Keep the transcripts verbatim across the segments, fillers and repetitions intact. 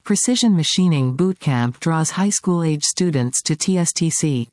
Precision Machining Bootcamp draws high school-age students to T S T C.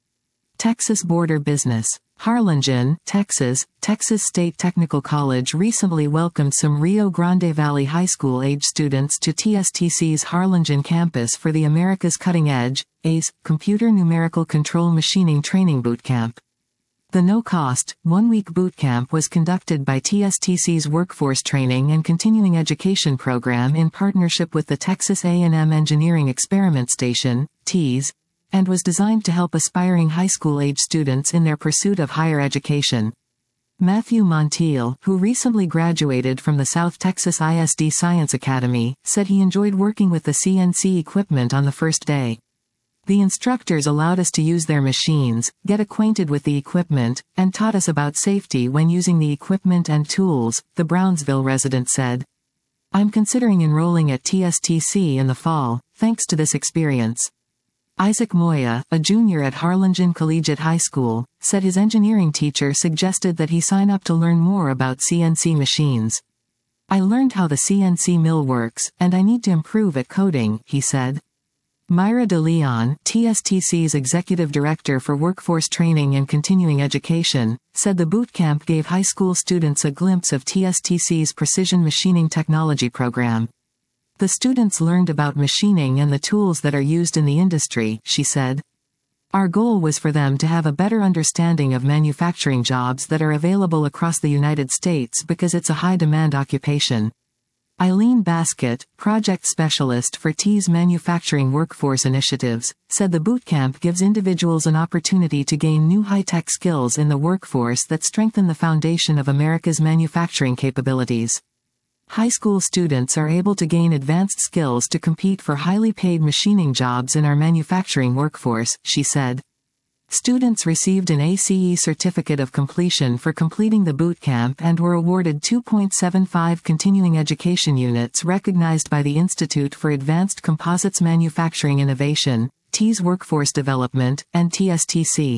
Texas Border Business. Harlingen, Texas. Texas State Technical College recently welcomed some Rio Grande Valley High School-age students to T S T C's Harlingen campus for the America's Cutting Edge, A C E, Computer Numerical Control Machining Training Bootcamp. The no-cost, one-week bootcamp was conducted by T S T C's Workforce Training and Continuing Education Program in partnership with the Texas A and M Engineering Experiment Station, T E S, and was designed to help aspiring high school-age students in their pursuit of higher education. Matthew Montiel, who recently graduated from the South Texas I S D Science Academy, said he enjoyed working with the C N C equipment on the first day. The instructors allowed us to use their machines, get acquainted with the equipment, and taught us about safety when using the equipment and tools, the Brownsville resident said. I'm considering enrolling at T S T C in the fall, thanks to this experience. Isaac Moya, a junior at Harlingen Collegiate High School, said his engineering teacher suggested that he sign up to learn more about C N C machines. I learned how the C N C mill works, and I need to improve at coding, he said. Myra De Leon, T S T C's Executive Director for Workforce Training and Continuing Education, said the bootcamp gave high school students a glimpse of T S T C's Precision Machining Technology program. The students learned about machining and the tools that are used in the industry, she said. Our goal was for them to have a better understanding of manufacturing jobs that are available across the United States because it's a high-demand occupation. Eileen Baskett, project specialist for T E S Manufacturing Workforce Initiatives, said the bootcamp gives individuals an opportunity to gain new high-tech skills in the workforce that strengthen the foundation of America's manufacturing capabilities. High school students are able to gain advanced skills to compete for highly paid machining jobs in our manufacturing workforce, she said. Students received an A C E Certificate of Completion for completing the bootcamp and were awarded two point seven five continuing education units recognized by the Institute for Advanced Composites Manufacturing Innovation, T E S Workforce Development, and T S T C.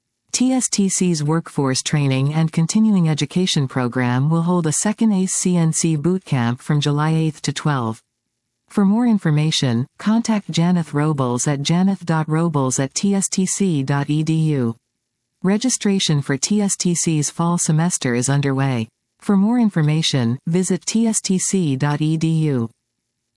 T S T C's Workforce Training and Continuing Education Program will hold a second A C E C N C bootcamp from July eighth to twelfth. For more information, contact Janeth Robles at janeth dot robles at t s t c dot e d u. Registration for T S T C's fall semester is underway. For more information, visit t s t c dot e d u.